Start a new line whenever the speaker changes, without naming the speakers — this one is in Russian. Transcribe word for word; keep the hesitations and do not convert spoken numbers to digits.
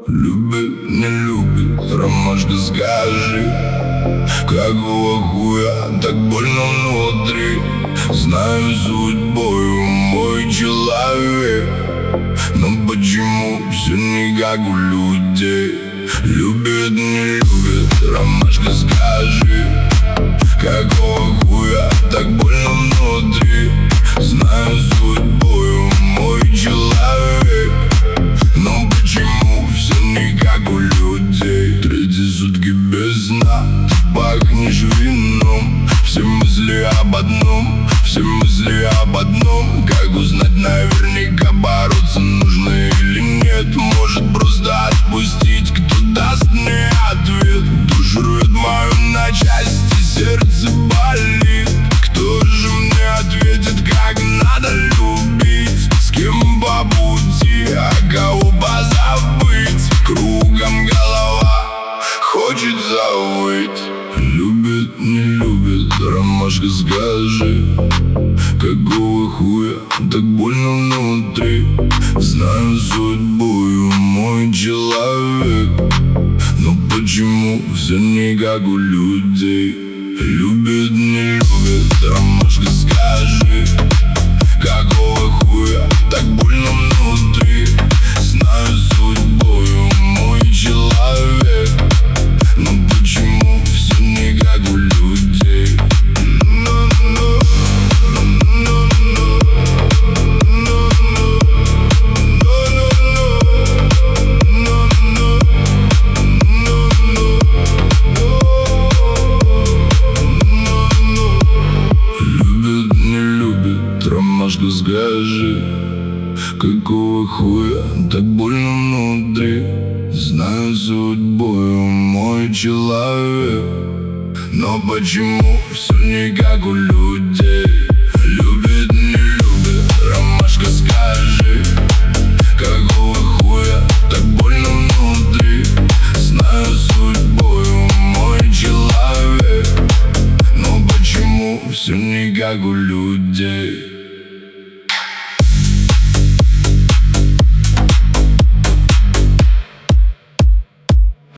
Любит, не любит, ромашка, скажи, какого хуя так больно внутри? Знаю судьбою, мой человек, но почему все не как у людей? Любит, не любит, ромашка, скажи, какого хуя так больно внутри? Знаю судьбою, мой человек, но почему все не как у людей? Третьи сутки без сна, ты пахнешь вином. Все мысли об одном, все мысли об одном. Как узнать наверняка, бороться нужно или нет? Может просто отпустить, кто даст мне ответ? Душу рвет мою на части, сердце болит. Кто же мне ответит, как надо любить? С кем по пути, а кого позабыть? Кругом голова хочет завыть. Любит, не любит, ромашка, скажи, какого хуя так больно внутри? Знаю судьбою, мой человек, но почему все не как у людей? Любит, не любит, ромашка, скажи, какого хуя так больно внутри? Знаю судьбою, мой человек, но почему все не как у людей? Ромашка, скажи, какого хуя так больно внутри? Знаю судьбою, мой человек, но почему все не как у людей? Любит, не любит, ромашка, скажи, какого хуя так больно внутри? Знаю судьбою, мой человек, но почему все не как у людей?